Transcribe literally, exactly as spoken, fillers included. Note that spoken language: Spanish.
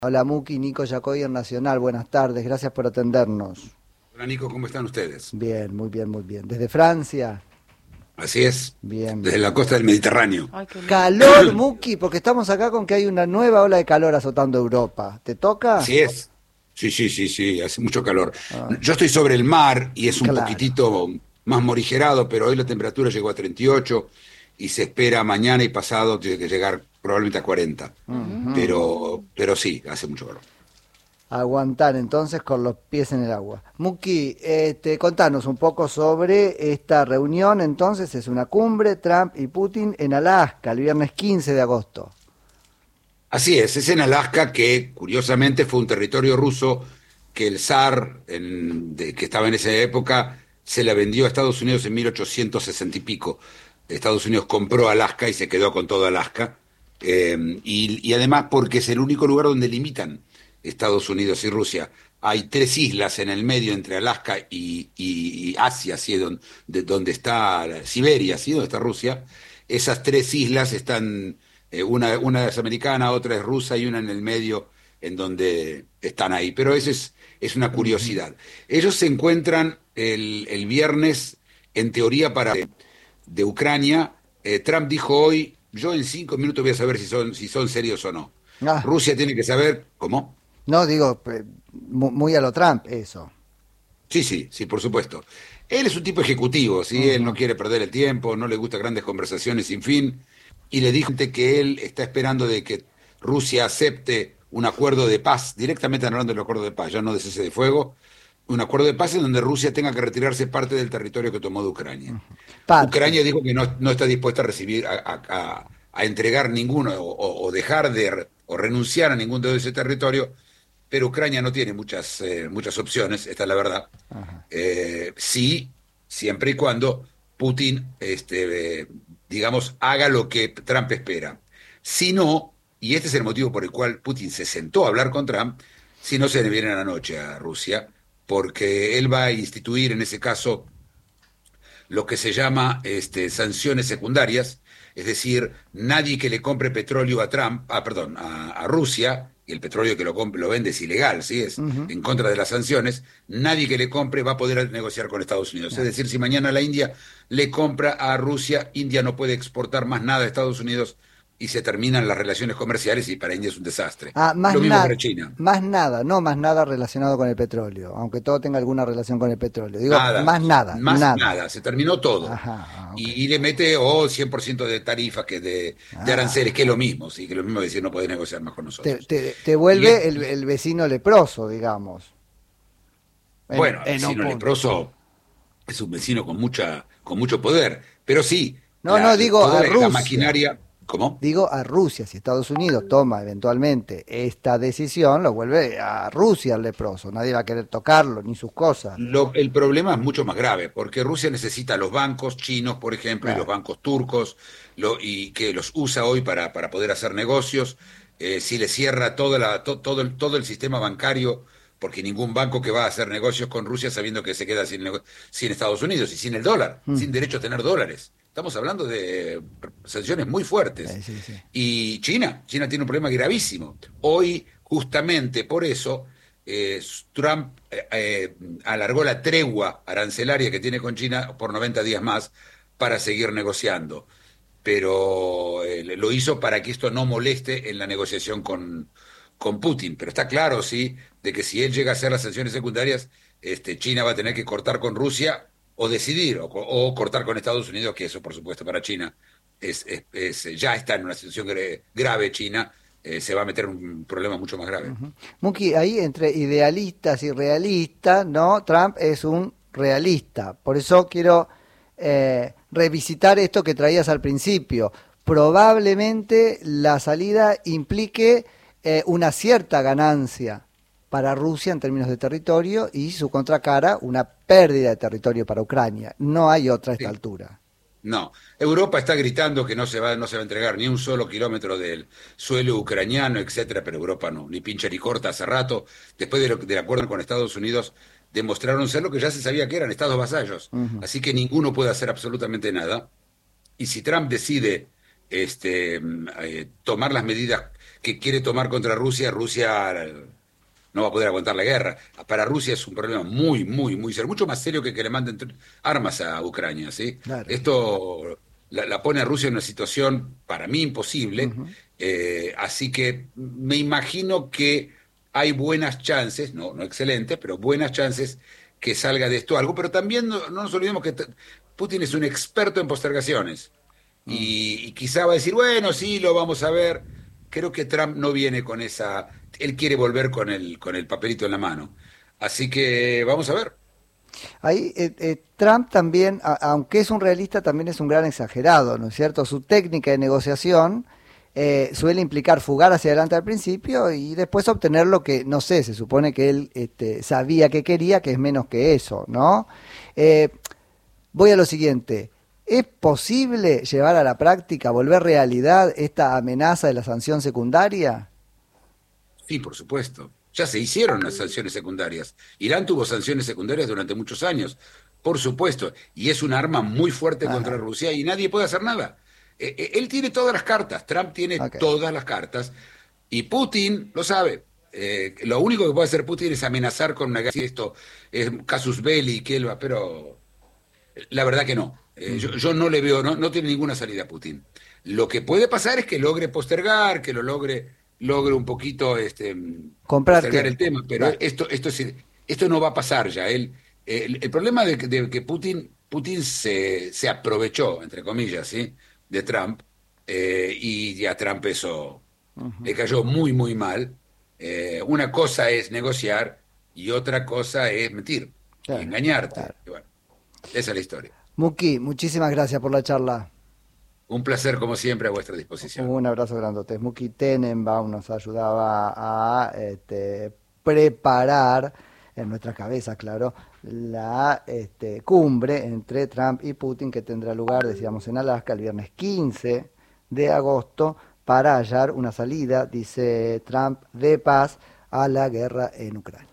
Hola Muki, Nico Yacoy en Nacional, buenas tardes, gracias por atendernos. Hola Nico, ¿cómo están ustedes? Bien, muy bien, muy bien. ¿Desde Francia? Así es, Bien, desde bien. la costa del Mediterráneo. Ay, qué lindo. Calor, Muki, porque estamos acá con que hay una nueva ola de calor azotando Europa. ¿Te toca? Así es. Sí, sí, sí, sí, hace mucho calor. Ah, Yo estoy sobre el mar y es un claro. poquitito más morigerado, pero hoy la temperatura llegó a treinta y ocho y se espera mañana y pasado tiene que llegar probablemente a cuarenta. Ujú. Pero, pero sí, hace mucho calor. Aguantar entonces con los pies en el agua. Muki, este, contanos un poco sobre esta reunión. Entonces, es una cumbre, Trump y Putin en Alaska, el viernes quince de agosto. Así es, es en Alaska que curiosamente fue un territorio ruso que el zar en- de- que estaba en esa época se la vendió a Estados Unidos en mil ochocientos sesenta y pico. Estados Unidos compró Alaska y se quedó con todo Alaska. Eh, y, y además porque es el único lugar donde limitan Estados Unidos y Rusia. Hay tres islas en el medio entre Alaska y, y- y Asia, ¿sí? Donde, de- donde está Siberia, ¿sí? Donde está Rusia. Esas tres islas están eh, una, una es americana, otra es rusa y una en el medio, en donde están ahí. Pero eso es, es una Ujú. curiosidad. Ellos se encuentran el, el viernes, en teoría, para de Ucrania. Eh, Trump dijo hoy, yo en cinco minutos voy a saber si son, si son serios o no. Ah, Rusia tiene que saber, ¿cómo? no digo, eh, mu- muy a lo Trump, eso. Sí, sí, sí, por supuesto. Él es un tipo ejecutivo, ¿sí? Él no Ujú. quiere perder el tiempo, no le gusta grandes conversaciones sin fin, y le dijo que él está esperando de que Rusia acepte un acuerdo de paz, directamente hablando del acuerdo de paz, ya no de cese de fuego, un acuerdo de paz en donde Rusia tenga que retirarse parte del territorio que tomó de Ucrania. Parte. Ucrania dijo que no, no está dispuesta a recibir, a, a- a- a entregar ninguno o, o- o dejar de, re- o renunciar a ningún de ese territorio, pero Ucrania no tiene muchas, eh, muchas opciones, esta es la verdad. Ajá. Eh, sí, siempre y cuando Putin, este, eh, digamos, haga lo que Trump espera. Si no, y este es el motivo por el cual Putin se sentó a hablar con Trump, si no se le viene a la noche a Rusia, porque él va a instituir en ese caso lo que se llama este, sanciones secundarias, es decir, nadie que le compre petróleo a Trump, ah, perdón, a, a Rusia, y el petróleo que lo, comp- lo vende es ilegal, ¿sí? Es Ujú. en contra de las sanciones, nadie que le compre va a poder negociar con Estados Unidos. Es Ah, decir, si mañana la India le compra a Rusia, India no puede exportar más nada a Estados Unidos y se terminan las relaciones comerciales y para India es un desastre. Ah, más Lo mismo para nada, China. más nada, no más nada relacionado con el petróleo, aunque todo tenga alguna relación con el petróleo. Digo, Nada, más nada, más nada. nada, se terminó todo. Ajá, ah, ok. Y, y le mete oh, cien por ciento de tarifas, que de, de aranceles, que es Ah, lo mismo, sí, que es lo mismo decir no podés negociar más con te, nosotros. te, te Y es, vuelve el, el vecino leproso, digamos, en, bueno, el en un vecino punto. leproso es un vecino con mucha, con mucho poder, pero sí, No, no, la, digo toda a la, la Rusia. maquinaria, ¿cómo? Digo a Rusia. Si Estados Unidos toma eventualmente esta decisión, lo vuelve a Rusia el leproso. Nadie va a querer tocarlo, ni sus cosas. Lo- el problema es mucho más grave, porque Rusia necesita los bancos chinos, por ejemplo, y los Claro. bancos turcos, lo- y que los usa hoy para, para poder hacer negocios. Eh, si le cierra toda la, to- todo, el, todo el sistema bancario, porque ningún banco que va a hacer negocios con Rusia sabiendo que se queda sin, nego- sin Estados Unidos y sin el dólar, Mm, sin derecho a tener dólares. Estamos hablando de sanciones muy fuertes. eh, sí, sí. Y China, China tiene un problema gravísimo. Hoy, justamente por eso, eh, Trump eh, eh, alargó la tregua arancelaria que tiene con China por noventa días más para seguir negociando. Pero eh, lo hizo para que esto no moleste en la negociación con, con Putin. Pero está claro, sí, de que si él llega a hacer las sanciones secundarias, este, China va a tener que cortar con Rusia o decidir, o, o cortar con Estados Unidos, que eso, por supuesto, para China es, es- es- ya está en una situación gra- grave. China eh, se va a meter en un problema mucho más grave. Ujú. Muki, ahí entre idealistas y realistas, ¿no? Trump es un realista. Por eso quiero eh, revisitar esto que traías al principio. Probablemente la salida implique eh, una cierta ganancia para Rusia en términos de territorio y su contracara una pérdida de territorio para Ucrania. No hay otra a esta Sí. altura. No, Europa está gritando que no se va, no se va a entregar ni un solo kilómetro del suelo ucraniano, etcétera, pero Europa no, ni pincha ni corta hace rato. Después de lo- del acuerdo con Estados Unidos, demostraron ser lo que ya se sabía que eran, estados vasallos. Ujú. Así que ninguno puede hacer absolutamente nada. Y si Trump decide este, eh, tomar las medidas que quiere tomar contra Rusia, Rusia eh, no va a poder aguantar la guerra. Para Rusia es un problema muy, muy, muy serio, mucho más serio que que le manden tr- armas a Ucrania, ¿sí? Claro. Esto la, la pone a Rusia en una situación para mí imposible, Ujú. eh, así que me imagino que hay buenas chances, no, no excelentes, pero buenas chances que salga de esto algo, pero también no, no nos olvidemos que t- Putin es un experto en postergaciones Mm. y, y quizá va a decir, bueno, sí, lo vamos a ver. Creo que Trump no viene con esa, él quiere volver con el, con el papelito en la mano. Así que vamos a ver. Ahí eh, eh, Trump también, a- aunque es un realista, también es un gran exagerado, ¿no es cierto? Su técnica de negociación eh, suele implicar fugar hacia adelante al principio y después obtener lo que, no sé, se supone que él este, sabía que quería, que es menos que eso, ¿no? Eh, voy a lo siguiente. ¿Es posible llevar a la práctica, volver realidad esta amenaza de la sanción secundaria? Sí, por supuesto. Ya se hicieron las sanciones secundarias. Irán tuvo sanciones secundarias durante muchos años, por supuesto, y es un arma muy fuerte contra Ajá, Rusia y nadie puede hacer nada. Eh, eh, él tiene todas las cartas, Trump tiene ok. todas las cartas y Putin lo sabe. Eh, lo único que puede hacer Putin es amenazar con una guerra. Si esto es casus belli, que él va, pero la verdad que no. Eh, yo, Ujú. yo no le veo, no, no tiene ninguna salida a Putin. Lo que puede pasar es que logre postergar, que lo logre, logre un poquito este, Comprar postergar el tiempo, tema, pero claro. esto, esto, sí- esto no va a pasar ya. Él, el, el problema de, que de que Putin, Putin se, se aprovechó, entre comillas, ¿sí? de Trump, eh, y a Trump eso Ujú. le cayó muy, muy mal. Eh, una cosa es negociar y otra cosa es mentir y Claro, claro. engañarte. Y bueno, esa es la historia. Muki, muchísimas gracias por la charla. Un placer, como siempre, a vuestra disposición. Un abrazo grandote. Muki Tenenbaum nos ayudaba a este, preparar en nuestra cabeza, claro, la este, cumbre entre Trump y Putin que tendrá lugar, decíamos, en Alaska el viernes quince de agosto para hallar una salida, dice Trump, de paz a la guerra en Ucrania.